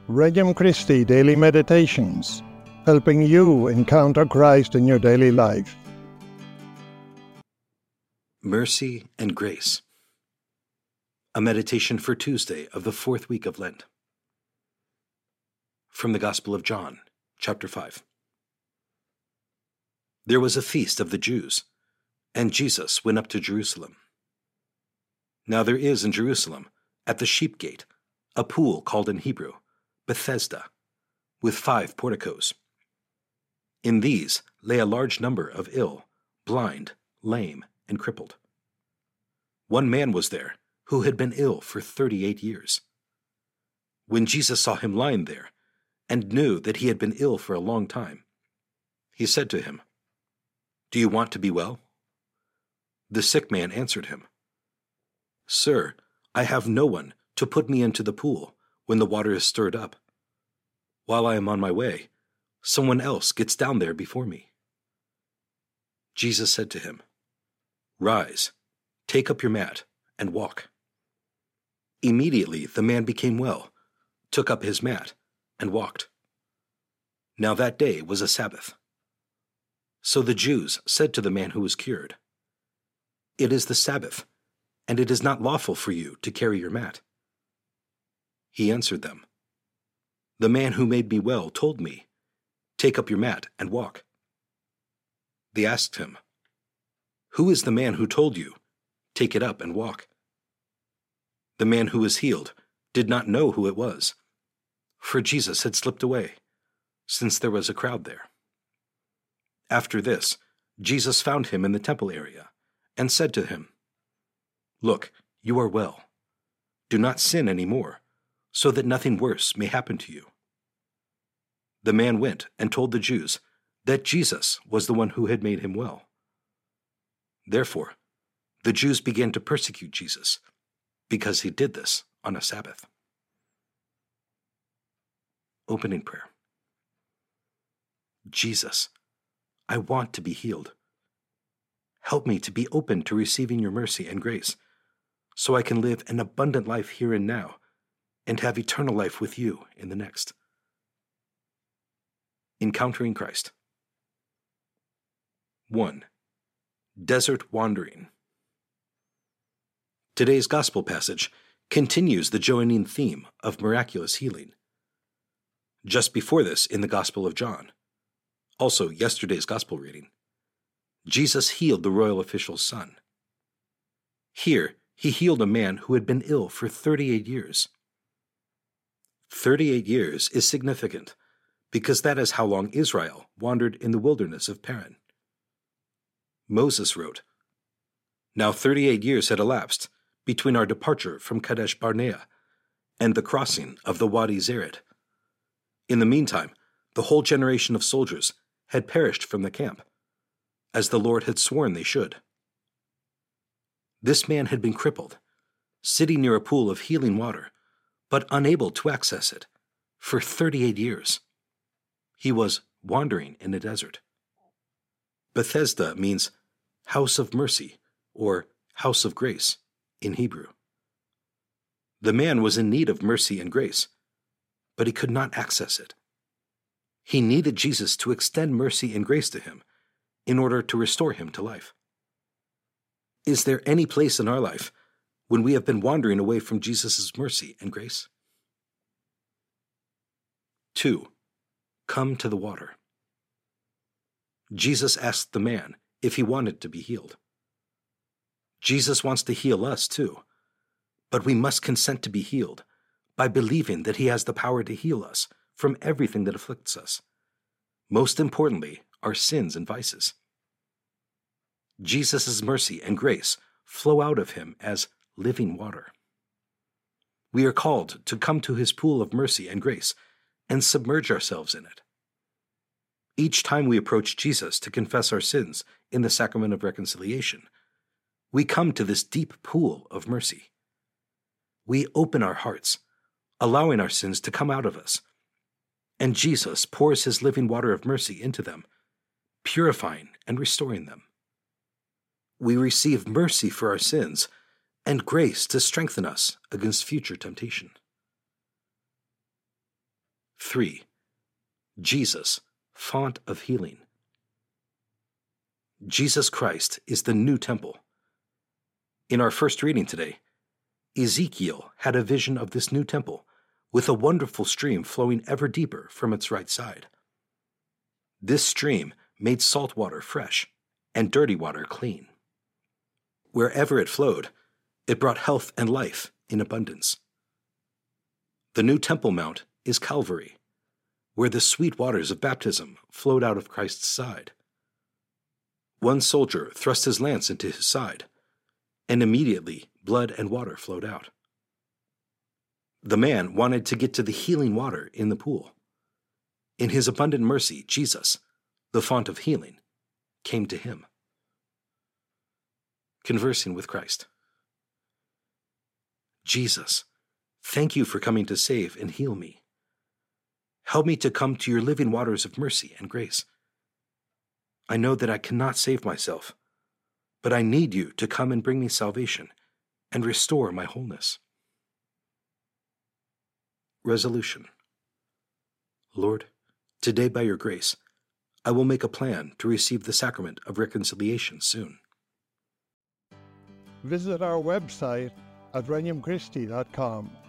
Regnum Christi Daily Meditations, helping you encounter Christ in your daily life. Mercy and Grace. A meditation for Tuesday of the fourth week of Lent. From the Gospel of John, chapter 5. There was a feast of the Jews, and Jesus went up to Jerusalem. Now there is in Jerusalem, at the sheep gate, a pool called in Hebrew Bethesda, with 5 porticos. In these lay a large number of ill, blind, lame, and crippled. One man was there who had been ill for 38 years. When Jesus saw him lying there, and knew that he had been ill for a long time, he said to him, "Do you want to be well?" The sick man answered him, "Sir, I have no one to put me into the pool when the water is stirred up. While I am on my way, someone else gets down there before me." Jesus said to him, "Rise, take up your mat, and walk." Immediately the man became well, took up his mat, and walked. Now that day was a Sabbath. So the Jews said to the man who was cured, "It is the Sabbath, and it is not lawful for you to carry your mat." He answered them, "The man who made me well told me, 'Take up your mat and walk.'" They asked him, "Who is the man who told you, 'Take it up and walk'?" The man who was healed did not know who it was, for Jesus had slipped away, since there was a crowd there. After this, Jesus found him in the temple area and said to him, "Look, you are well. Do not sin any more, so that nothing worse may happen to you." The man went and told the Jews that Jesus was the one who had made him well. Therefore, the Jews began to persecute Jesus because he did this on a Sabbath. Opening prayer. Jesus, I want to be healed. Help me to be open to receiving your mercy and grace, so I can live an abundant life here and now, and have eternal life with you in the next. Encountering Christ. 1. Desert Wandering. Today's Gospel passage continues the joining theme of miraculous healing. Just before this in the Gospel of John, also yesterday's Gospel reading, Jesus healed the royal official's son. Here, he healed a man who had been ill for 38 years. 38 years is significant because that is how long Israel wandered in the wilderness of Paran. Moses wrote, "Now 38 years had elapsed between our departure from Kadesh Barnea and the crossing of the Wadi Zered. In the meantime, the whole generation of soldiers had perished from the camp, as the Lord had sworn they should." This man had been crippled, sitting near a pool of healing water, but unable to access it, for 38 years. He was wandering in a desert. Bethesda means house of mercy or house of grace in Hebrew. The man was in need of mercy and grace, but he could not access it. He needed Jesus to extend mercy and grace to him in order to restore him to life. Is there any place in our life when we have been wandering away from Jesus' mercy and grace? 2. Come to the water. Jesus asked the man if he wanted to be healed. Jesus wants to heal us too, but we must consent to be healed by believing that he has the power to heal us from everything that afflicts us, most importantly, our sins and vices. Jesus' mercy and grace flow out of him as living water. We are called to come to his pool of mercy and grace and submerge ourselves in it. Each time we approach Jesus to confess our sins in the sacrament of reconciliation, we come to this deep pool of mercy. We open our hearts, allowing our sins to come out of us, and Jesus pours his living water of mercy into them, purifying and restoring them. We receive mercy for our sins and grace to strengthen us against future temptation. 3. Jesus, font of healing. Jesus Christ is the new temple. In our first reading today, Ezekiel had a vision of this new temple with a wonderful stream flowing ever deeper from its right side. This stream made salt water fresh and dirty water clean. Wherever it flowed, it brought health and life in abundance. The new Temple Mount is Calvary, where the sweet waters of baptism flowed out of Christ's side. One soldier thrust his lance into his side, and immediately blood and water flowed out. The man wanted to get to the healing water in the pool. In his abundant mercy, Jesus, the font of healing, came to him. Conversing with Christ. Jesus, thank you for coming to save and heal me. Help me to come to your living waters of mercy and grace. I know that I cannot save myself, but I need you to come and bring me salvation and restore my wholeness. Resolution. Lord, today by your grace, I will make a plan to receive the sacrament of reconciliation soon. Visit our website at regnumchristi.com